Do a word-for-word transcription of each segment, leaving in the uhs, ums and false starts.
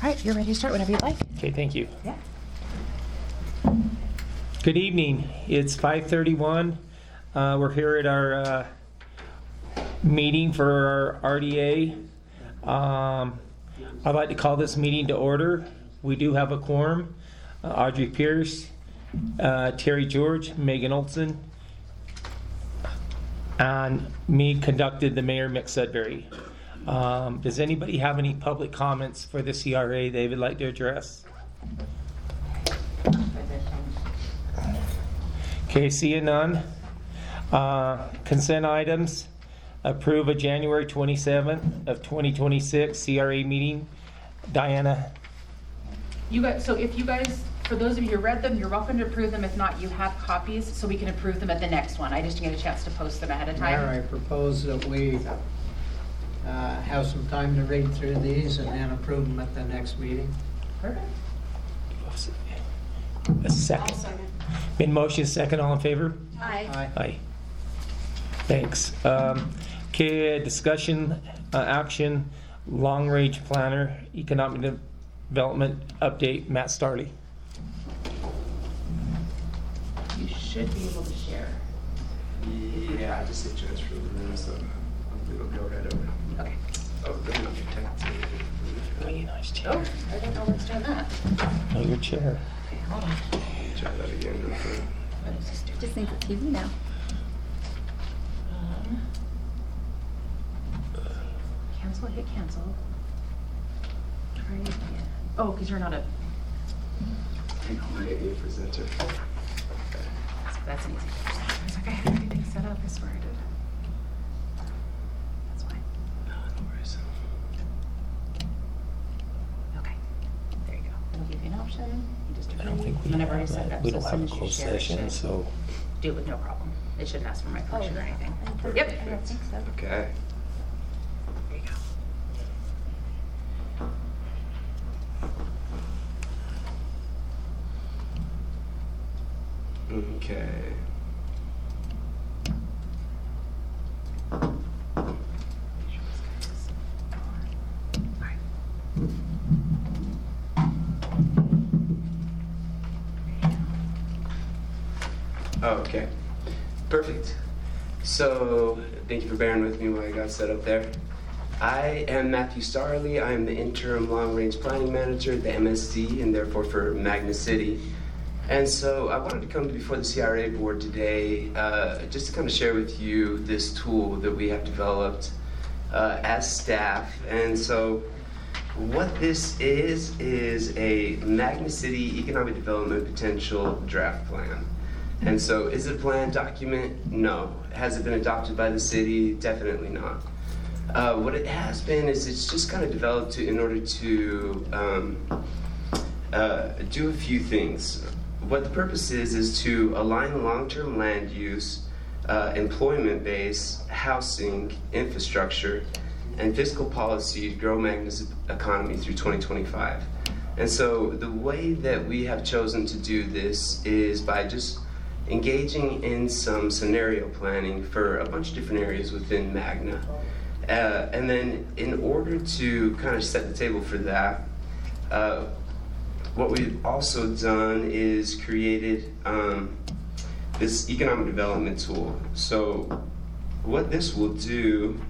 right, you're ready to start whenever you'd like. Okay, thank you. Yeah. Good evening. It's five thirty-one. Uh, we're here at our uh, meeting for our R D A. Um, I'd like to call this meeting to order. We do have a quorum. Uh, Audrey Pierce, uh, Terry George, Megan Olson, and me conducted the Mayor Mick Sudbury. Um, does anybody have any public comments for the C R A they would like to address? Okay, seeing none. Uh, consent items. Approve a January twenty-seventh of twenty twenty-six C R A meeting. Diana. You guys, so if you guys, for those of you who read them, you're welcome to approve them. If not, you have copies, so we can approve them at the next one. I just didn't get a chance to post them ahead of time. Mayor, I propose that we uh, have some time to read through these and then approve them at the next meeting. Perfect. A second. Been motion second, all in favor? Aye. Aye. Aye. Thanks. Um, okay, discussion, uh, action, long range planner, economic development update, Matt Starley. You should be able to share. Yeah, I just hit transfer the room, so hopefully it'll go right over. Okay. Oh, good enough to text. Oh, you nice chair. Oh, I didn't know what's doing that. Oh, your chair. Okay, hold on. Try that again real quick. What is this doing? Just needs a T V now. Um, cancel, hit cancel. Try it again. Oh, because you're not a, You hit me a presenter. that's, that's an easy fix. It's okay, I have everything set up, I swear I did. That's fine. No, no worries. Okay, there you go. It'll give you an option. You just I don't agree. think we And I've already have set it a, up, we so don't as have soon a as you closed share, it session, should so. do it with no problem. It shouldn't ask for my permission or anything. I Yep. don't think so. Okay. There you go. Okay. Okay, perfect. So, thank you for bearing with me while I got set up there. I am Matthew Starley. I am the interim long-range planning manager at the M S D and therefore for Magna City. And so I wanted to come before the C R A board today uh, just to kind of share with you this tool that we have developed uh, as staff. And so what this is, is a Magna City Economic Development Potential Draft Plan. And so is it a plan document? No. Has it been adopted by the city? Definitely not. Uh, what it has been is it's just kind of developed to, in order to um, uh, do a few things. What the purpose is, is to align long-term land use, uh, employment base, housing, infrastructure, and fiscal policy to grow Magna's economy through twenty twenty-five. And so the way that we have chosen to do this is by just engaging in some scenario planning for a bunch of different areas within Magna. Uh, and then in order to kind of set the table for that, uh, what we've also done is created um, this economic development tool. So what this will do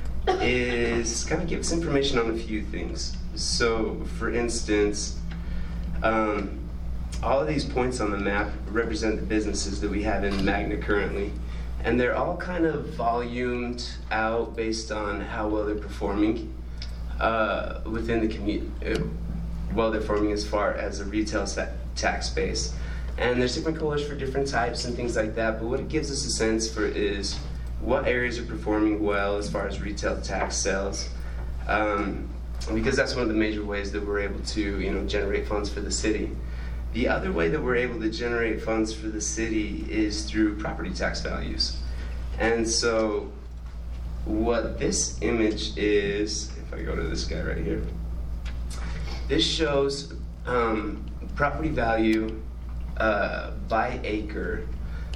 is kind of give us information on a few things. So for instance, um, all of these points on the map represent the businesses that we have in Magna currently. And they're all kind of volumed out based on how well they're performing uh, within the community. Well, they're forming as far as a retail tax base. And there's different colors for different types and things like that, but what it gives us a sense for is what areas are performing well as far as retail tax sales. Um, because that's one of the major ways that we're able to, you know, generate funds for the city. The other way that we're able to generate funds for the city is through property tax values. And so what this image is, if I go to this guy right here, this shows um, property value uh, by acre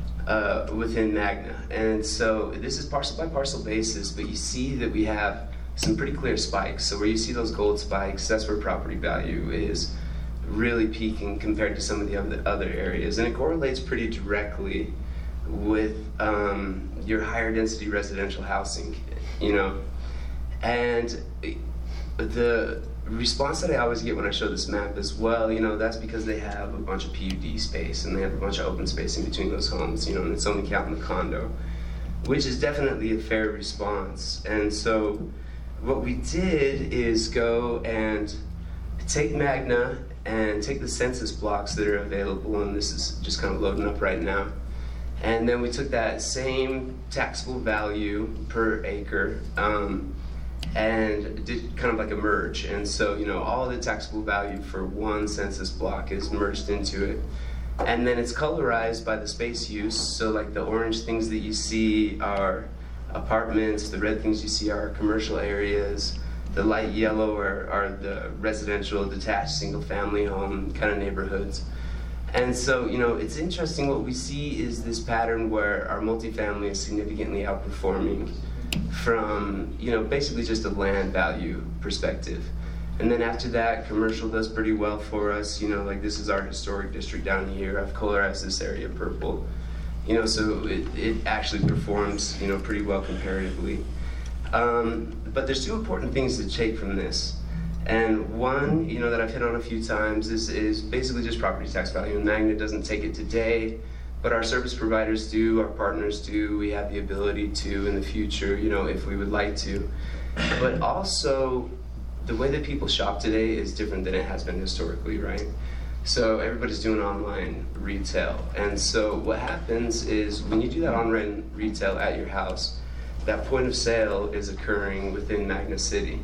uh, within Magna. And so this is parcel by parcel basis, but you see that we have some pretty clear spikes. So where you see those gold spikes, that's where property value is really peaking compared to some of the other other areas, and it correlates pretty directly with um, your higher density residential housing, you know. And the response that I always get when I show this map is, well, you know, that's because they have a bunch of P U D space and they have a bunch of open space in between those homes, you know, and it's only counting the condo, which is definitely a fair response. And so what we did is go and take Magna and take the census blocks that are available, and this is just kind of loading up right now. And then we took that same taxable value per acre um, and did kind of like a merge. And so, you know, all of the taxable value for one census block is merged into it. And then it's colorized by the space use. So like the orange things that you see are apartments, the red things you see are commercial areas, the light yellow are, are the residential, detached, single family home kind of neighborhoods. And so, you know, it's interesting. What we see is this pattern where our multifamily is significantly outperforming from, you know, basically just a land value perspective. And then after that, commercial does pretty well for us. You know, like this is our historic district down here. I've colorized this area purple. You know, so it, it actually performs, you know, pretty well comparatively. Um, but there's two important things to take from this. And one, you know, that I've hit on a few times is, is basically just property tax value. And Magna doesn't take it today, but our service providers do, our partners do. We have the ability to in the future, you know, if we would like to. But also, the way that people shop today is different than it has been historically, right? So everybody's doing online retail. And so what happens is when you do that online retail at your house, that point of sale is occurring within Magna City.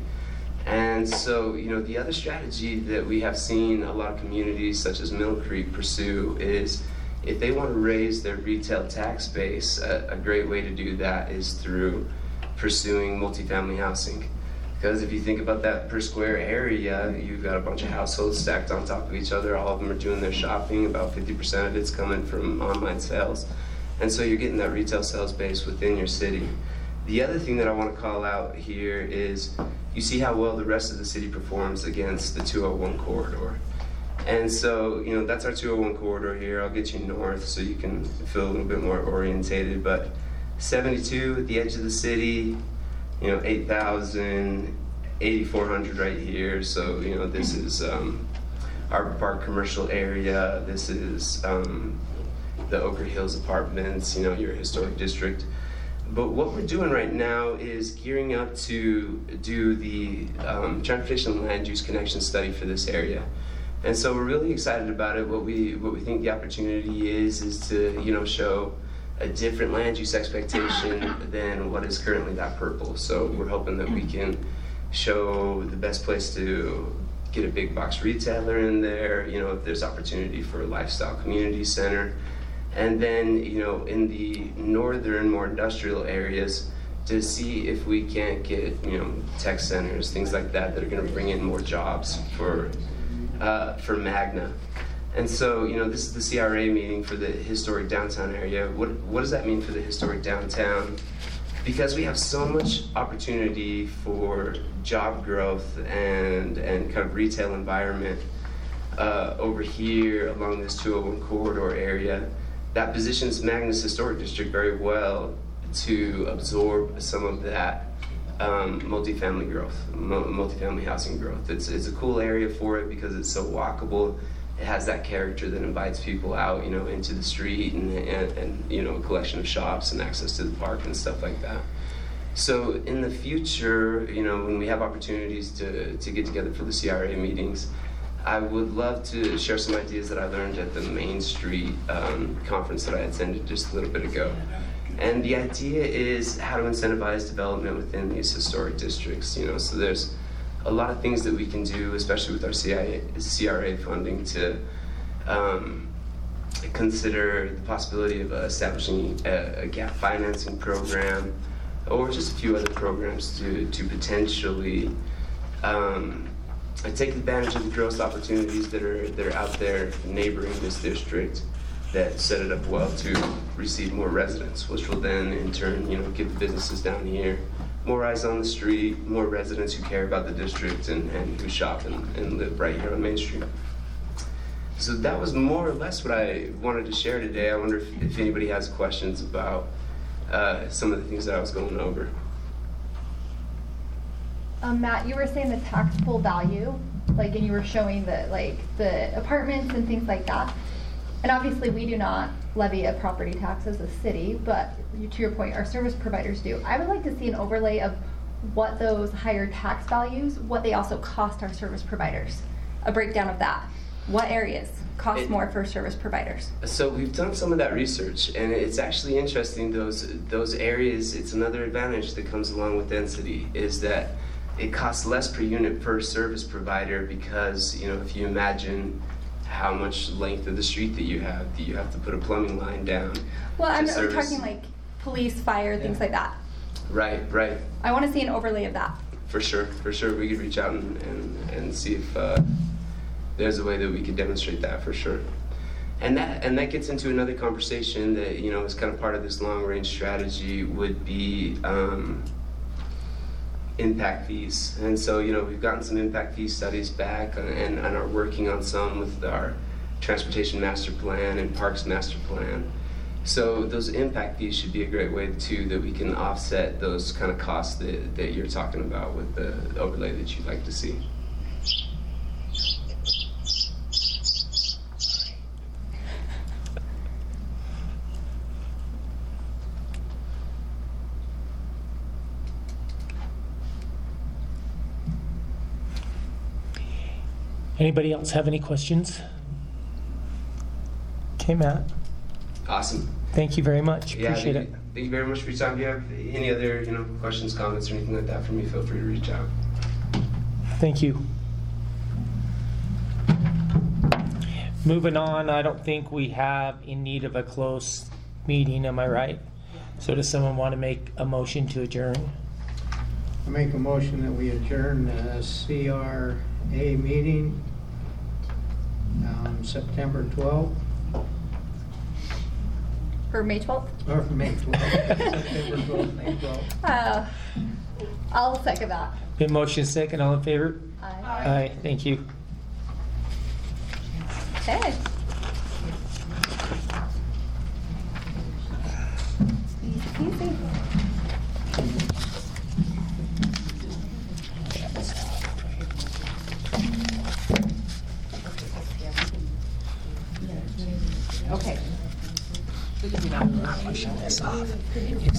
And so, you know, the other strategy that we have seen a lot of communities such as Mill Creek pursue is if they want to raise their retail tax base, a, a great way to do that is through pursuing multifamily housing. Because if you think about that per square area, you've got a bunch of households stacked on top of each other. All of them are doing their shopping. About fifty percent of it's coming from online sales. And so you're getting that retail sales base within your city. The other thing that I want to call out here is you see how well the rest of the city performs against the two oh one corridor. And so, you know, that's our two oh one corridor here. I'll get you north so you can feel a little bit more orientated. But seventy-two at the edge of the city, you know, eight thousand, eighty-four hundred right here. So, you know, this is um, our Park commercial area. This is um, the Ochre Hills apartments, you know, your historic district. But what we're doing right now is gearing up to do the um, transportation land use connection study for this area. And so we're really excited about it. What we what we think the opportunity is is to, you know, show a different land use expectation than what is currently that purple. So we're hoping that we can show the best place to get a big box retailer in there, you know, if there's opportunity for a lifestyle community center. And then, you know, in the northern, more industrial areas, to see if we can't get, you know, tech centers, things like that, that are going to bring in more jobs for uh, for Magna. And so, you know, this is the C R A meeting for the historic downtown area. What what does that mean for the historic downtown? Because we have so much opportunity for job growth and and kind of retail environment uh, over here along this two oh one corridor area. That positions Magna's historic district very well to absorb some of that um, multifamily growth, mo- multifamily housing growth. It's it's a cool area for it because it's so walkable. It has that character that invites people out, you know, into the street and, and, and you know, a collection of shops and access to the park and stuff like that. So in the future, you know, when we have opportunities to to get together for the C R A meetings, I would love to share some ideas that I learned at the Main Street um, conference that I attended just a little bit ago. And the idea is how to incentivize development within these historic districts. You know, so there's a lot of things that we can do, especially with our C R A funding, to um, consider the possibility of uh, establishing a, a gap financing program, or just a few other programs to to potentially. Um, I take advantage of the growth opportunities that are that are out there neighboring this district that set it up well to receive more residents, which will then in turn, you know, give the businesses down here more eyes on the street, more residents who care about the district and, and who shop and, and live right here on Main Street. So that was more or less what I wanted to share today. I wonder if, if anybody has questions about uh, some of the things that I was going over. Um, Matt, you were saying the taxable value, like, and you were showing the, like, the apartments and things like that. And obviously, we do not levy a property tax as a city, but you- to your point, our service providers do. I would like to see an overlay of what those higher tax values, what they also cost our service providers. A breakdown of that. What areas cost It- more for service providers? So we've done some of that research, and it's actually interesting. Those those areas, it's another advantage that comes along with density, is that it costs less per unit per service provider because, you know, if you imagine how much length of the street that you have, that you have to put a plumbing line down. Well, to I'm, I'm service- talking like police, fire, things like that. Right, right. I want to see an overlay of that. For sure, for sure. We could reach out and, and, and see if uh, there's a way that we could demonstrate that for sure. And that and that gets into another conversation that, you know, is kind of part of this long range strategy would be um, impact fees. And so, you know, we've gotten some impact fee studies back and, and, and are working on some with our transportation master plan and parks master plan. So those impact fees should be a great way too that we can offset those kind of costs that, that you're talking about with the overlay that you'd like to see. Anybody else have any questions? Okay, Matt. Awesome. Thank you very much. Yeah, Appreciate thank it. you, thank you very much for your time. If you have any other, you know, questions, comments, or anything like that for me, feel free to reach out. Thank you. Moving on, I don't think we have in need of a close meeting, am I right? So does someone want to make a motion to adjourn? I make a motion that we adjourn the C R A meeting on September twelfth, For May twelfth? or May twelfth, September twelfth, May twelfth. Uh, I'll second that. Been motion second, all in favor? Aye. Aye, thank you. Okay. Easy peasy. Okay. Pushing this off.